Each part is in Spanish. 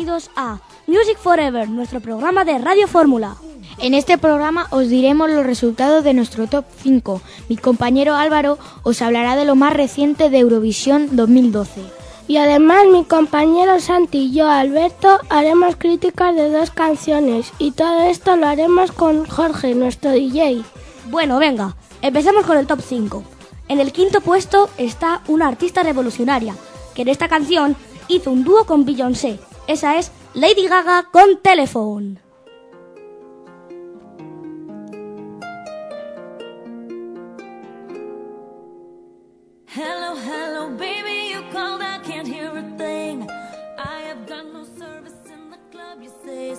bienvenidos a Music Forever, nuestro programa de Radio Fórmula. En este programa os diremos los resultados de nuestro Top 5. Mi compañero Álvaro os hablará de lo más reciente de Eurovisión 2012. Y además mi compañero Santi y yo, Alberto, haremos críticas de 2 canciones. Y todo esto lo haremos con Jorge, nuestro DJ. Bueno, venga, empecemos con el Top 5. En el 5º puesto está una artista revolucionaria, que en esta canción hizo un dúo con Beyoncé. Esa es Lady Gaga con Telephone. Hello, hello, baby, you called, I can't hear a thing. I have got no service in the club, you say.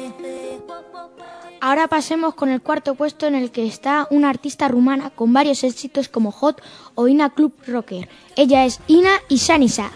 Ahora pasemos con el 4º puesto, en el que está una artista rumana con varios éxitos como Hot o Ina Club Rocker. Ella es Ina Isanisa.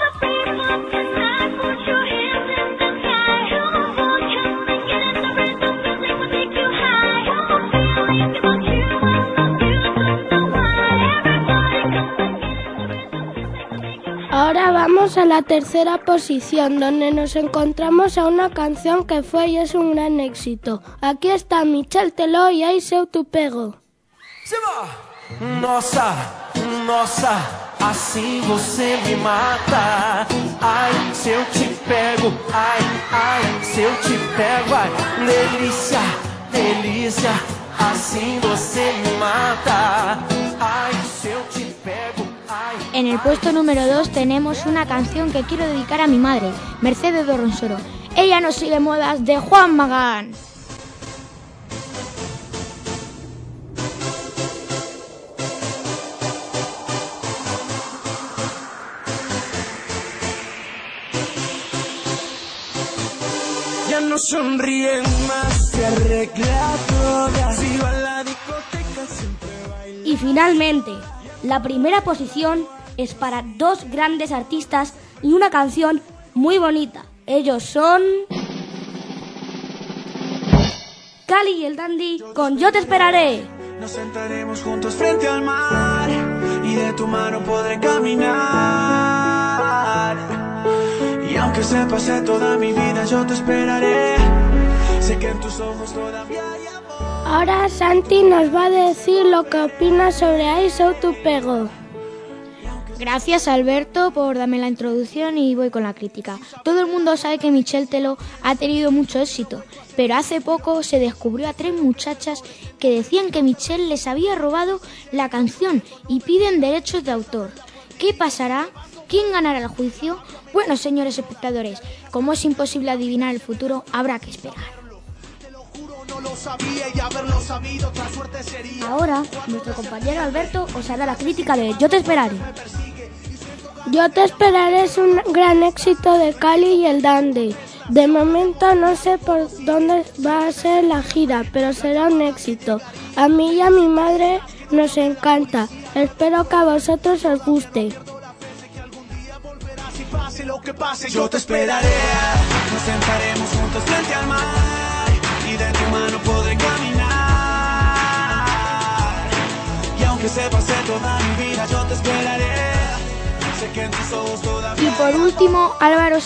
Ahora vamos a la 3ª posición, donde nos encontramos a una canción que fue y es un gran éxito. Aquí está Michel Teló y Ai Seu Tu Pego. Nossa, nossa, assim você me mata. Ai, se eu te pego, ai, ai, se eu te pego, ai, delícia, delícia, assim você me mata. Ai, se eu te pego. En el puesto número 2 tenemos una canción que quiero dedicar a mi madre, Mercedes Dorronsoro. Ella no sigue modas, de Juan Magán. Ya no sonríe más, se arregla toda. Si va a la discoteca siempre baila. Y finalmente, la primera posición es para 2 grandes artistas y una canción muy bonita. Ellos son Cali y el Dandy con Yo Te Esperaré. Nos sentaremos juntos frente al mar y de tu mano podré caminar. Y aunque se pase toda mi vida, yo te esperaré. Sé que en tus ojos todavía hay amor. Ahora Santi nos va a decir lo que opina sobre Ai Seu Tu Pego. Gracias, Alberto, por darme la introducción y voy con la crítica. Todo el mundo sabe que Michel Teló ha tenido mucho éxito, pero hace poco se descubrió a 3 muchachas que decían que Michel les había robado la canción y piden derechos de autor. ¿Qué pasará? ¿Quién ganará el juicio? Bueno, señores espectadores, como es imposible adivinar el futuro, habrá que esperar. Ahora, nuestro compañero Alberto os hará la crítica de Yo Te Esperaré. Yo Te Esperaré es un gran éxito de Cali y el Dandy. De momento no sé por dónde va a ser la gira, pero será un éxito. A mí y a mi madre nos encanta. Espero que a vosotros os guste. Yo te esperaré, nos sentaremos juntos frente al mar y de tu mano podré caminar. Y aunque se pase toda mi vida, yo te esperaré. Sé que en tus ojos todavía. Y por último,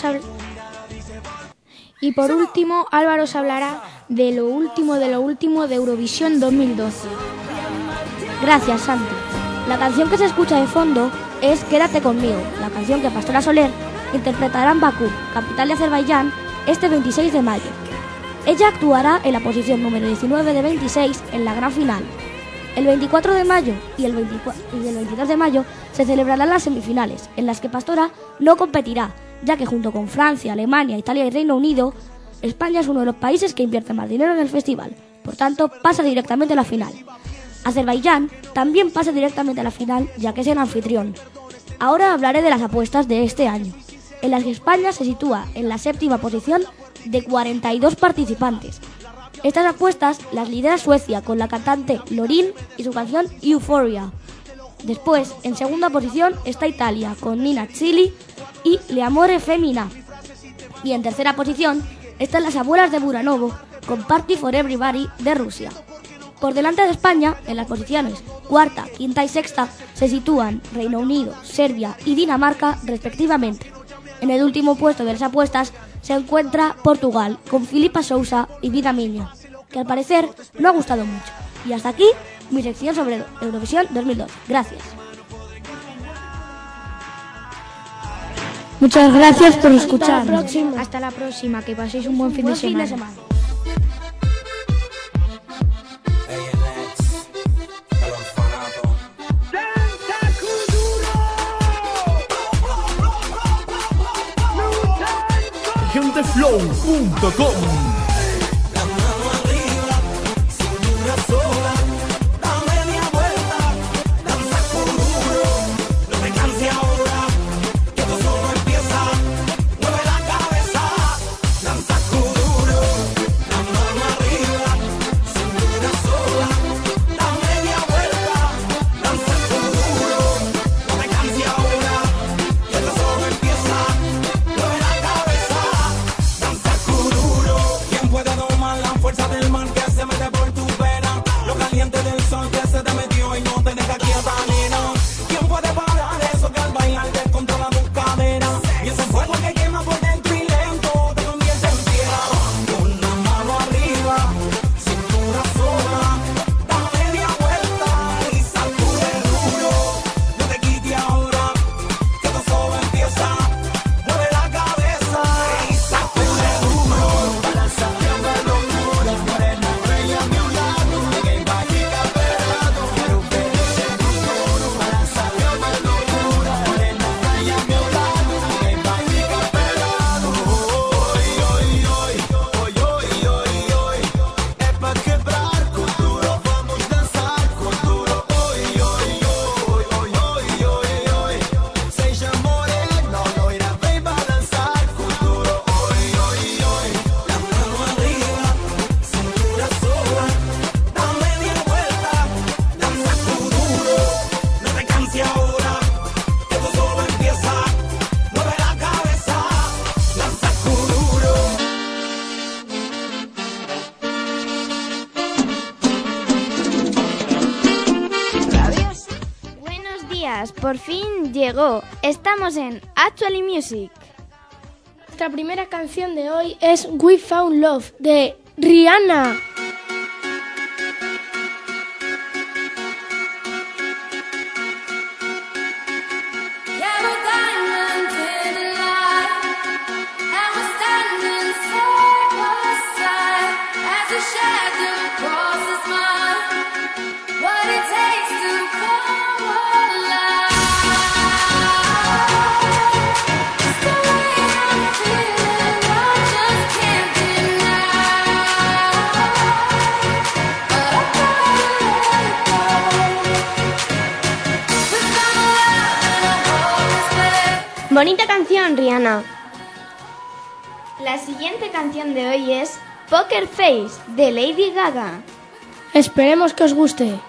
Álvaro os hablará de lo último de Eurovisión 2012. Gracias, Santi. La canción que se escucha de fondo es Quédate conmigo, la canción que Pastora Soler interpretará en Bakú, capital de Azerbaiyán, este 26 de mayo. Ella actuará en la posición número 19 de 26 en la gran final. El 24 de mayo y el 22 de mayo se celebrarán las semifinales, en las que Pastora no competirá, ya que junto con Francia, Alemania, Italia y Reino Unido, España es uno de los países que invierte más dinero en el festival. Por tanto, pasa directamente a la final. Azerbaiyán también pasa directamente a la final, ya que es el anfitrión. Ahora hablaré de las apuestas de este año, en las que España se sitúa en la 7ª posición de 42 participantes. Estas apuestas las lidera Suecia con la cantante Loreen y su canción Euphoria. Después, en 2ª posición, está Italia con Nina Chili y Le Amore Femina. Y en 3ª posición están las abuelas de Buranovo con Party for Everybody de Rusia. Por delante de España, en las posiciones 4ª, 5ª y 6ª, se sitúan Reino Unido, Serbia y Dinamarca respectivamente. En el último puesto de las apuestas se encuentra Portugal, con Filipa Sousa y Vida Miño, que al parecer no ha gustado mucho. Y hasta aquí mi sección sobre Eurovisión 2012. Gracias. Muchas gracias por escuchar. Hasta la próxima, que paséis un buen fin de semana. Flow.com. Por fin llegó. Estamos en Actually Music. Nuestra primera canción de hoy es We Found Love de Rihanna. Bonita canción, Rihanna. La siguiente canción de hoy es Poker Face de Lady Gaga. Esperemos que os guste.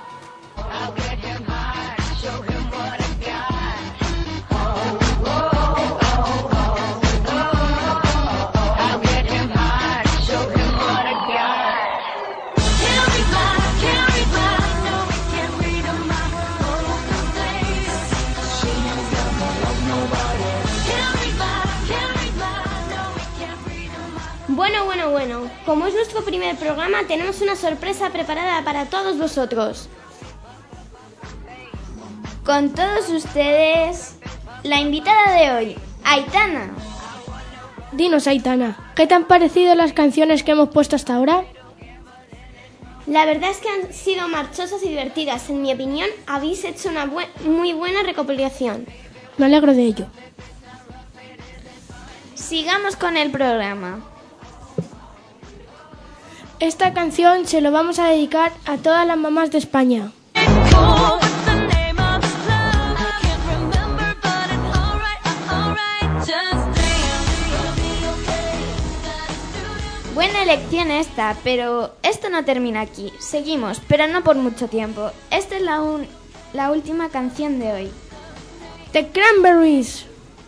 Bueno, como es nuestro primer programa, tenemos una sorpresa preparada para todos vosotros. Con todos ustedes, la invitada de hoy, Aitana. Dinos, Aitana, ¿qué te han parecido las canciones que hemos puesto hasta ahora? La verdad es que han sido marchosas y divertidas. En mi opinión, habéis hecho una muy buena recopilación. Me alegro de ello. Sigamos con el programa. Esta canción se lo vamos a dedicar a todas las mamás de España. Buena elección esta, pero esto no termina aquí. Seguimos, pero no por mucho tiempo. Esta es la última canción de hoy. The Cranberries.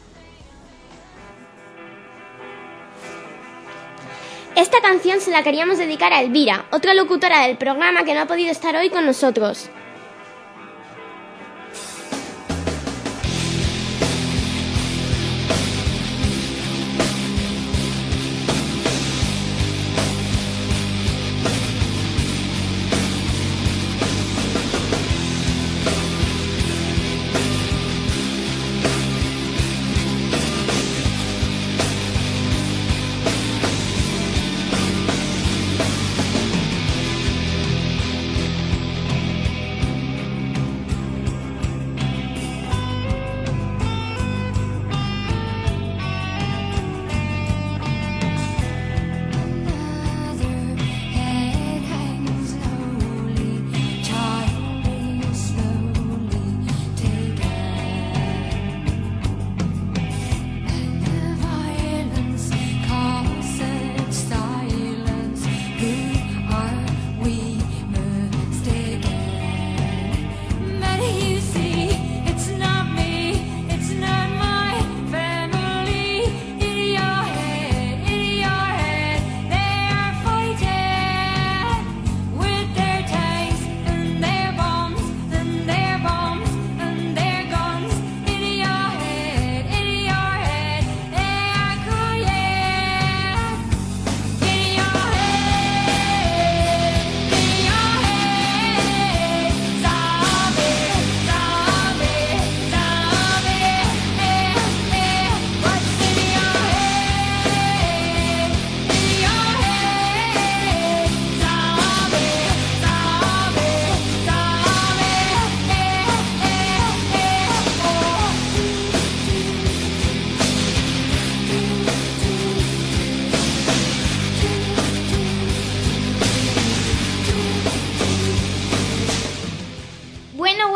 Esta canción se la queríamos dedicar a Elvira, otra locutora del programa que no ha podido estar hoy con nosotros.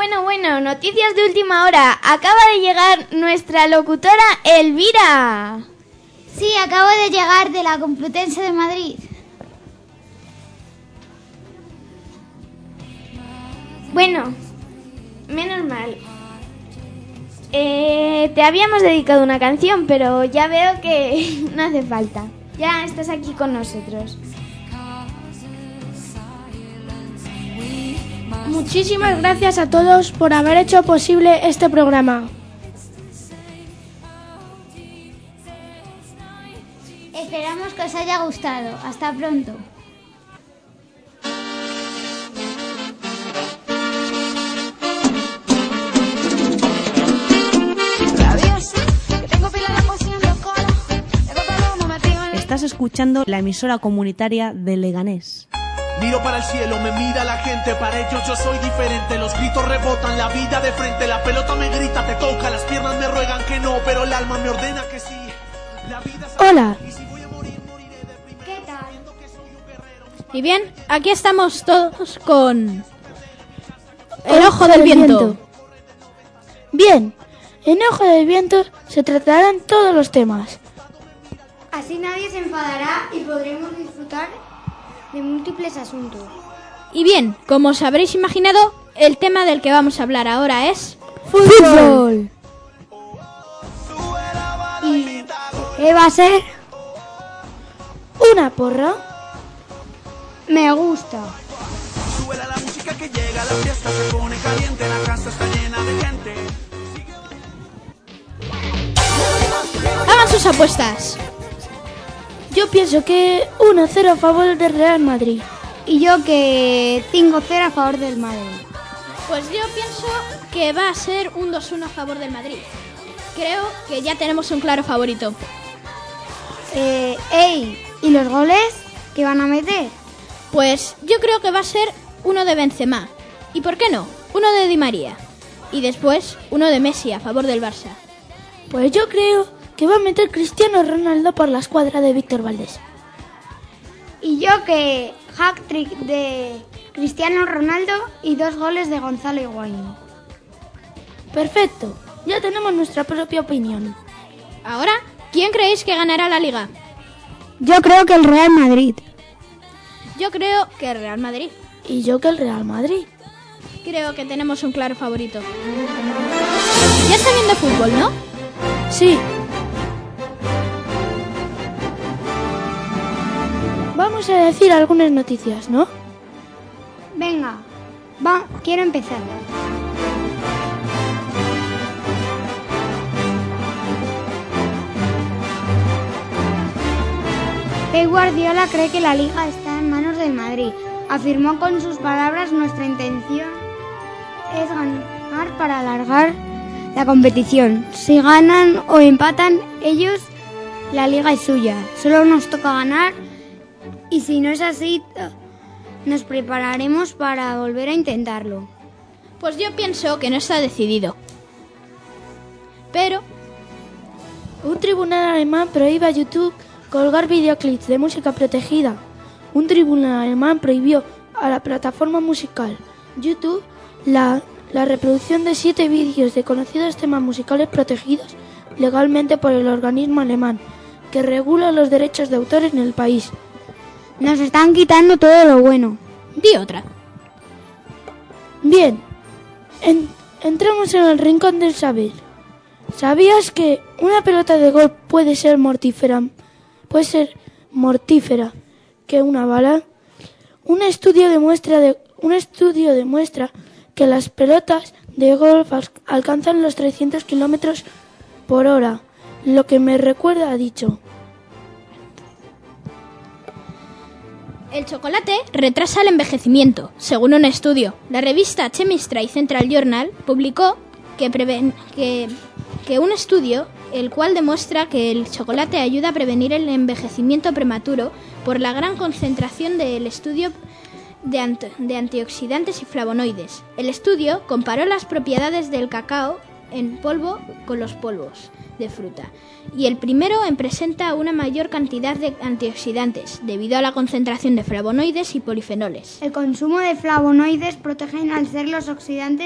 Bueno, noticias de última hora. Acaba de llegar nuestra locutora Elvira. Sí, acabo de llegar de la Complutense de Madrid. Bueno, menos mal. Te habíamos dedicado una canción, pero ya veo que no hace falta. Ya estás aquí con nosotros. Muchísimas gracias a todos por haber hecho posible este programa. Esperamos que os haya gustado. Hasta pronto. Estás escuchando la emisora comunitaria de Leganés. Miro para el cielo, me mira la gente, para ellos yo soy diferente. Los gritos rebotan, la vida de frente, la pelota me grita, te toca, las piernas me ruegan que no, pero el alma me ordena que sí. La vida es... Hola. Y si voy a morir, moriré de primero. ¿Qué tal? Y bien, aquí estamos todos con El Ojo del Viento. Bien, en Ojo del Viento se tratarán todos los temas. Así nadie se enfadará y podremos disfrutar de múltiples asuntos. Y bien, como os habréis imaginado, el tema del que vamos a hablar ahora es ¡Fútbol! ¿Y qué va a ser? ¿Una porra? Me gusta. Súbela la música que llega, la fiesta se pone caliente, la casa está llena de gente. Hagan sus apuestas. Yo pienso que 1-0 a favor del Real Madrid. Y yo que 5-0 a favor del Madrid. Pues yo pienso que va a ser un 2-1 a favor del Madrid. Creo que ya tenemos un claro favorito. ¿Y los goles que van a meter? Pues yo creo que va a ser uno de Benzema. ¿Y por qué no? Uno de Di María. Y después uno de Messi a favor del Barça. Pues yo creo que va a meter Cristiano Ronaldo por la escuadra de Víctor Valdés. Y yo que hat-trick de Cristiano Ronaldo y 2 goles de Gonzalo Higuaín. Perfecto, ya tenemos nuestra propia opinión. Ahora, ¿quién creéis que ganará la Liga? Yo creo que el Real Madrid. Yo creo que el Real Madrid. Y yo que el Real Madrid. Creo que tenemos un claro favorito. Ya está viendo fútbol, ¿no? Sí. Vamos a decir algunas noticias, ¿no? Venga, quiero empezar. Pep Guardiola cree que la Liga está en manos del Madrid. Afirmó con sus palabras: nuestra intención es ganar para alargar la competición. Si ganan o empatan ellos, la Liga es suya. Solo nos toca ganar y si no es así, nos prepararemos para volver a intentarlo. Pues yo pienso que no está decidido. Pero un tribunal alemán prohíbe a YouTube colgar videoclips de música protegida. Un tribunal alemán prohibió a la plataforma musical YouTube la reproducción de 7 vídeos de conocidos temas musicales protegidos legalmente por el organismo alemán que regula los derechos de autor en el país. Nos están quitando todo lo bueno. Di otra. Bien, entramos en el rincón del saber. ¿Sabías que una pelota de golf puede ser mortífera que una bala? Un estudio demuestra que las pelotas de golf alcanzan los 300 kilómetros por hora, lo que me recuerda a dicho. El chocolate retrasa el envejecimiento, según un estudio. La revista Chemistry Central Journal publicó que un estudio el cual demuestra que el chocolate ayuda a prevenir el envejecimiento prematuro por la gran concentración del estudio de antioxidantes y flavonoides. El estudio comparó las propiedades del cacao en polvo con los polvos de fruta, y el primero presenta una mayor cantidad de antioxidantes debido a la concentración de flavonoides y polifenoles. El consumo de flavonoides protegen al ser los oxidantes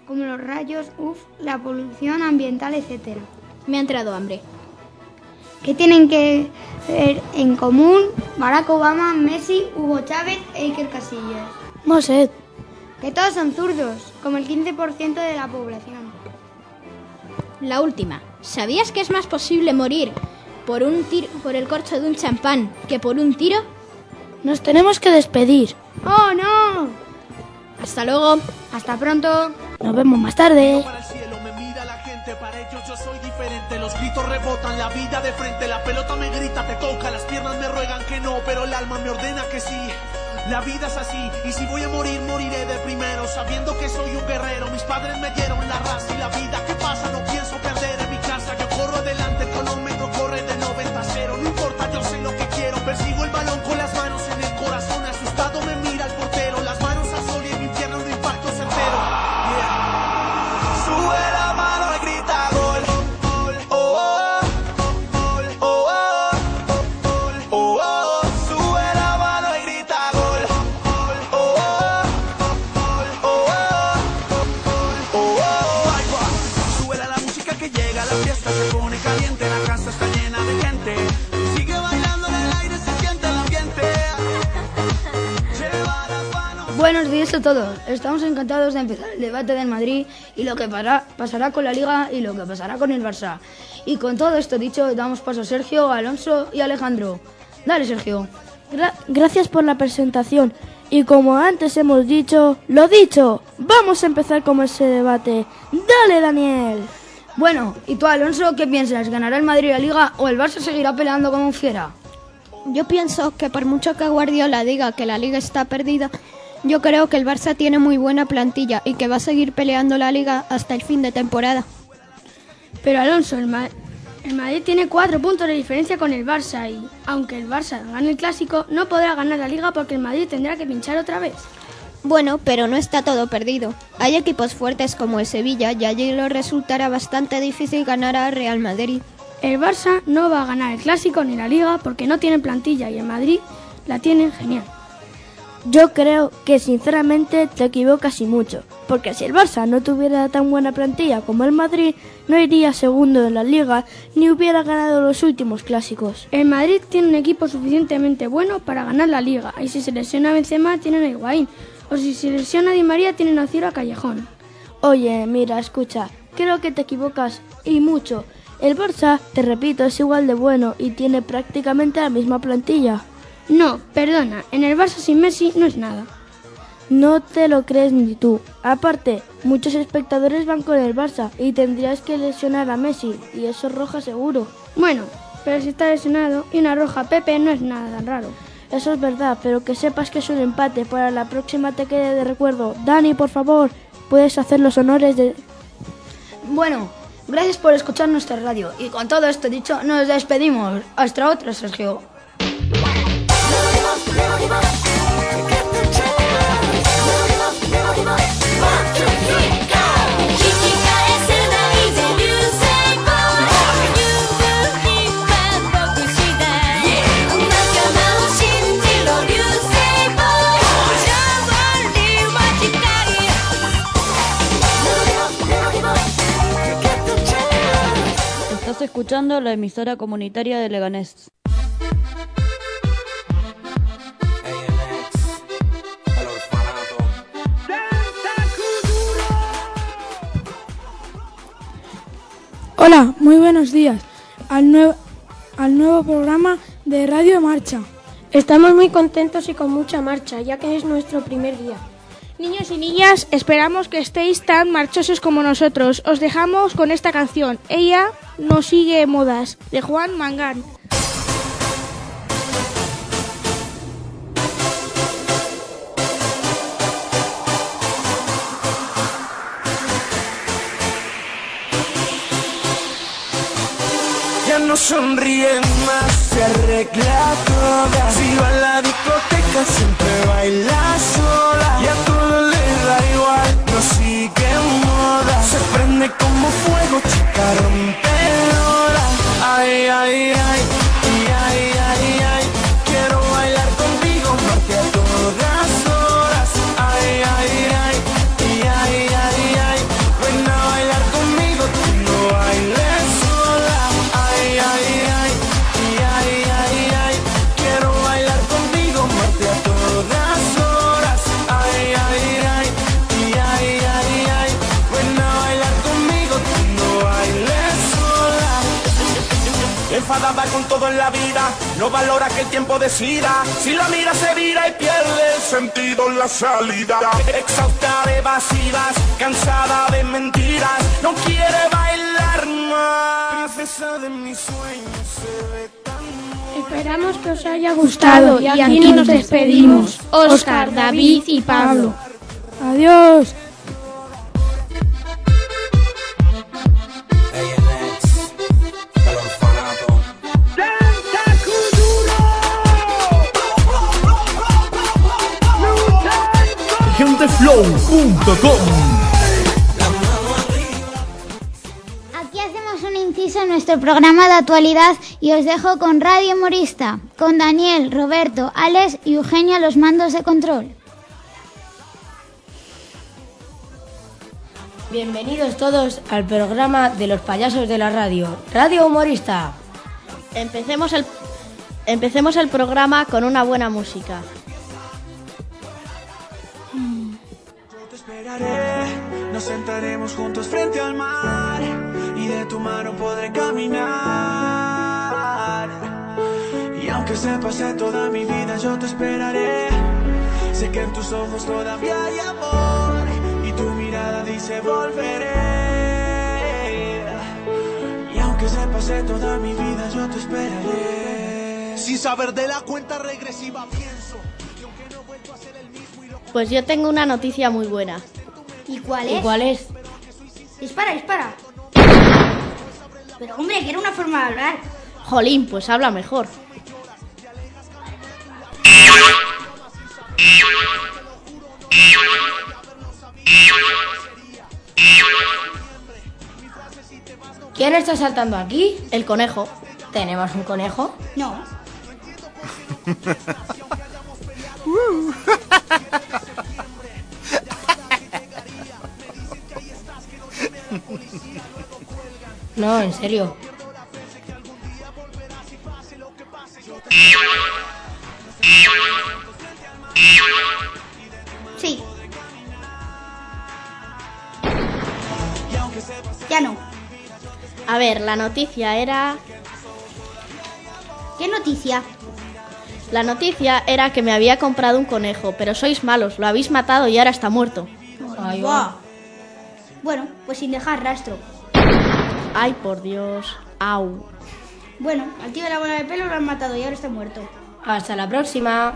como los rayos UV, la polución ambiental, etc. Me ha entrado hambre. ¿Qué tienen que ver en común Barack Obama, Messi, Hugo Chávez e Iker Casillas? No sé. Que todos son zurdos, como el 15% de la población. La última. ¿Sabías que es más posible morir por el corcho de un champán que por un tiro? Nos tenemos que despedir. ¡Oh, no! Hasta luego. Hasta pronto. Nos vemos más tarde. Para el cielo me mira la gente, para ellos yo soy diferente. Los gritos rebotan, la vida de frente, la pelota me grita, te toca, las piernas me ruegan que no, pero el alma me ordena que sí. La vida es así, y si voy a morir, moriré de primero, sabiendo que soy un guerrero. Mis padres me dieron la raza y la vida. ¿Qué pasa? No pienso perder en mi casa. Yo corro adelante, el cronómetro corre de 90-0. No importa, yo sé lo que quiero. Persigo el balón con las manos en el corazón. Asustado me mira el portero, las manos al sol y en mi infierno un impacto certero. Yeah. Sube la mano y grita gol. Oh, oh, oh, oh, oh, oh, oh. Sube la mano y grita gol. Oh, oh, oh, oh, oh, oh. Sube la música que llega, la fiesta se pone caliente, la casa está llena de gente. Sigue bailando en el aire, se siente el ambiente. Lleva las manos. Buenos días a todos. Estamos encantados de empezar el debate del Madrid y lo que pasará con la Liga y lo que pasará con el Barça. Y con todo esto dicho, damos paso a Sergio, Alonso y Alejandro. Dale, Sergio. Gracias por la presentación. Y como antes hemos dicho, lo dicho, vamos a empezar con ese debate. Dale, Daniel. Bueno, ¿y tú, Alonso, qué piensas? ¿Ganará el Madrid la Liga o el Barça seguirá peleando como un fiera? Yo pienso que por mucho que Guardiola diga que la Liga está perdida, yo creo que el Barça tiene muy buena plantilla y que va a seguir peleando la Liga hasta el fin de temporada. Pero Alonso, el Madrid tiene 4 puntos de diferencia con el Barça y, aunque el Barça gane el Clásico, no podrá ganar la Liga porque el Madrid tendrá que pinchar otra vez. Bueno, pero no está todo perdido. Hay equipos fuertes como el Sevilla y allí le resultará bastante difícil ganar al Real Madrid. El Barça no va a ganar el Clásico ni la Liga porque no tiene plantilla y el Madrid la tiene genial. Yo creo que sinceramente te equivocas y mucho, porque si el Barça no tuviera tan buena plantilla como el Madrid, no iría segundo en la Liga ni hubiera ganado los últimos clásicos. El Madrid tiene un equipo suficientemente bueno para ganar la Liga y si se lesiona a Benzema tienen a Higuaín o si se lesiona a Di María tienen a Ciro a Callejón. Oye, mira, escucha, creo que te equivocas y mucho. El Barça, te repito, es igual de bueno y tiene prácticamente la misma plantilla. No, perdona, en el Barça sin Messi no es nada. No te lo crees ni tú. Aparte, muchos espectadores van con el Barça y tendrías que lesionar a Messi y eso es roja seguro. Bueno, pero si está lesionado y una roja a Pepe no es nada tan raro. Eso es verdad, pero que sepas que es un empate. Para la próxima te quede de recuerdo. Dani, por favor, puedes hacer los honores de... Bueno, gracias por escuchar nuestra radio y con todo esto dicho nos despedimos. Hasta otra, Sergio. Estás escuchando la emisora comunitaria de Leganés. Hola, muy buenos días al nuevo programa de Radio Marcha. Estamos muy contentos y con mucha marcha, ya que es nuestro primer día. Niños y niñas, esperamos que estéis tan marchosos como nosotros. Os dejamos con esta canción. Ella no sigue modas, de Juan Mangán. Ya no sonríe más, se arregla toda. Si va a la discoteca siempre baila sola. Y a todo le da igual, no sigue moda. Se prende como fuego, chica rompedora. Ay, ay, ay, y ay, ay, ay. Quiero bailar contigo, porque a todas horas. Ay, ay, ay, y ay, ay, ay. enfadada va con todo en la vida, no valora que el tiempo decida, si la mira se vira y pierde el sentido en la salida. Exhausta de evasivas, cansada de mentiras, no quiere bailar más. Princesa de mis sueños se ve tan... Esperamos que os haya gustado y aquí nos despedimos. Óscar, David y Pablo. Adiós. Genteflow.com. Aquí hacemos un inciso en nuestro programa de actualidad y os dejo con Radio Humorista, con Daniel, Roberto, Alex y Eugenia a los mandos de control. Bienvenidos todos al programa de los payasos de la radio, Radio Humorista. Empecemos el programa con una buena música. Nos sentaremos juntos frente al mar y de tu mano podré caminar. Y aunque se pase toda mi vida, yo te esperaré. Sé que en tus ojos todavía hay amor y tu mirada dice volveré. Y aunque se pase toda mi vida, yo te esperaré. Sin saber de la cuenta regresiva pienso que aunque no vuelvo a ser el mismo y lo... Pues yo tengo una noticia muy buena. ¿Y cuál es? ¿Y cuál es? Dispara, dispara. Pero hombre, que era una forma de hablar. Jolín, pues habla mejor. ¿Quién está saltando aquí? El conejo. ¿Tenemos un conejo? No. No, en serio. Sí. Ya no. A ver, la noticia era... ¿Qué noticia? La noticia era que me había comprado un conejo, pero sois malos, lo habéis matado y ahora está muerto. Ay, Buah. Bueno, pues sin dejar rastro. Ay, por Dios. Au. Bueno, al tío de la bola de pelo lo han matado y ahora está muerto. Hasta la próxima.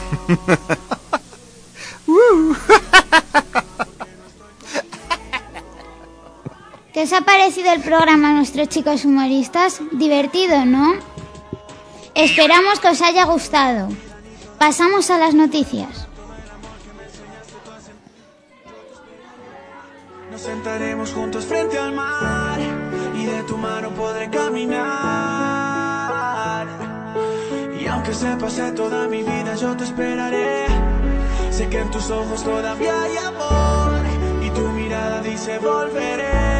¿Qué os ha parecido el programa, nuestros chicos humoristas? Divertido, ¿no? Esperamos que os haya gustado. Pasamos a las noticias. Nos sentaremos juntos frente al mar y de tu mano podré caminar. Y aunque se pase toda mi vida, yo te esperaré. Sé que en tus ojos todavía hay amor y tu mirada dice volveré.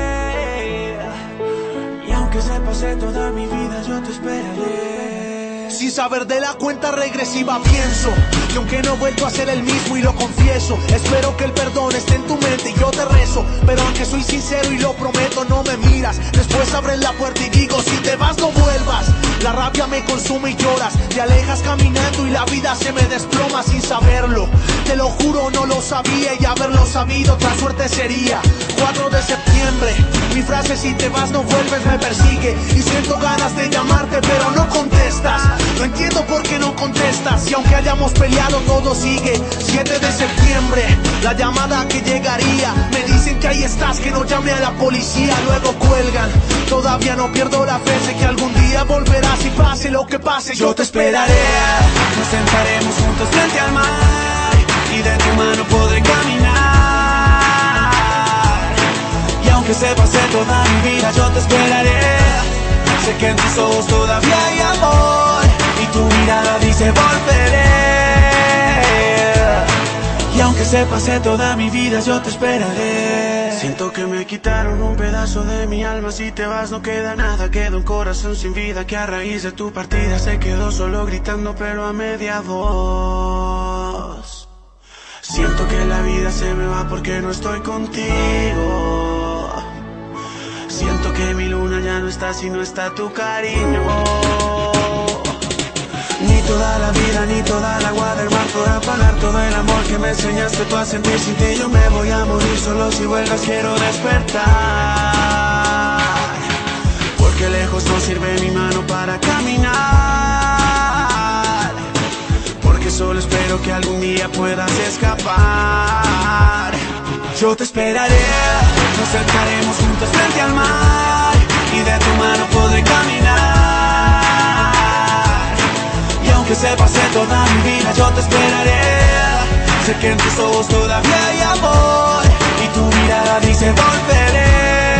Y aunque se pase toda mi vida, yo te esperaré. Sin saber de la cuenta regresiva pienso que aunque no he vuelto a ser el mismo y lo confieso, espero que el perdón esté en tu mente y yo te rezo. Pero aunque soy sincero y lo prometo, no me miras. Después abres la puerta y digo, si te vas no vuelvas. La rabia me consume y lloras, te alejas caminando y la vida se me desploma sin saberlo. Te lo juro, no lo sabía y haberlo sabido otra suerte sería. 4 de septiembre, mi frase si te vas no vuelves me persigue. Y siento ganas de llamarte pero no contestas. No entiendo por qué no contestas y aunque hayamos peleado todo sigue. 7 de septiembre, la llamada que llegaría. Me dicen que ahí estás, que no llame a la policía. Luego cuelgan, todavía no pierdo la fe. Sé que algún día volverás y pase lo que pase, yo te esperaré. Nos sentaremos juntos frente al mar y de tu mano podré caminar. Y aunque se pase toda mi vida, yo te esperaré. Sé que en tus ojos todavía hay amor y tu mirada dice volveré. Y aunque se pase toda mi vida, yo te esperaré. Siento que me quitaron un pedazo de mi alma. Si te vas no queda nada, queda un corazón sin vida que a raíz de tu partida se quedó solo gritando pero a media voz. Siento que la vida se me va porque no estoy contigo. Siento que mi luna ya no está si no está tu cariño. Ni toda la vida, ni toda el agua del mar podrá pagar todo el amor que me enseñaste tú a sentir. Sin ti yo me voy a morir, solo si vuelvas quiero despertar. Porque lejos no sirve mi mano para caminar. Porque solo espero que algún día puedas escapar. Yo te esperaré, nos acercaremos juntos frente al mar y de tu mano podré caminar. Y aunque se pase toda mi vida, yo te esperaré. Sé que en tus ojos todavía hay amor y tu mirada dice volveré.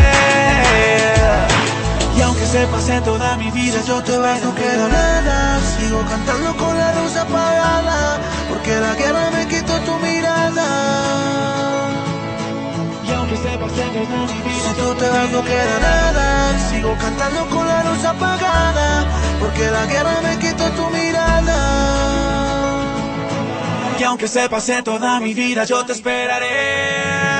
Y aunque se pase toda mi vida, yo te voy, no queda nada. Sigo cantando con la luz apagada, porque la guerra me quitó tu mirada. Y aunque se pase toda mi vida, tú te vas, no queda nada. Sigo cantando con la luz apagada, porque la guerra me quitó tu mirada. Y aunque se pase toda mi vida, yo te esperaré.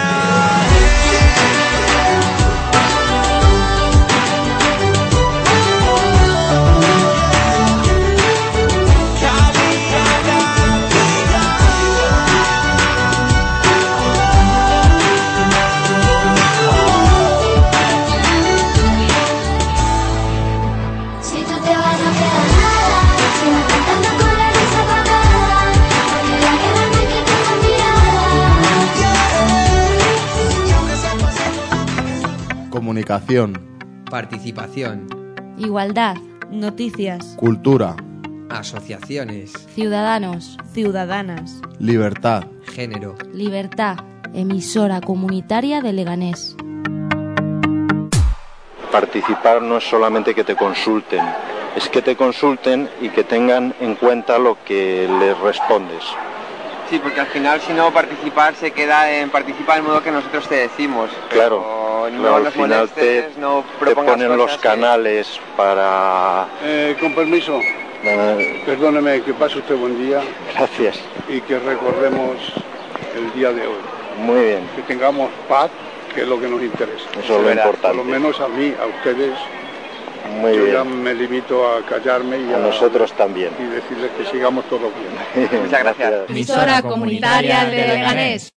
Comunicación, participación, igualdad, noticias, cultura, asociaciones, ciudadanos, ciudadanas, libertad, género, libertad, emisora comunitaria de Leganés. Participar no es solamente que te consulten, es que te consulten y que tengan en cuenta lo que les respondes. Sí, porque al final si no participar se queda en participar del modo que nosotros te decimos. Claro, no al final no te ponen los canales para... Con permiso, perdóneme, que pase usted buen día. Gracias. Y que recordemos el día de hoy. Muy bien. Que tengamos paz, que es lo que nos interesa. Eso es lo importante. Por lo menos a mí, a ustedes. Muy yo bien. ya me limito a callarme y a nosotros también. Y decirles que sigamos todos bien. Muchas gracias. Emisora comunitaria de Leganés.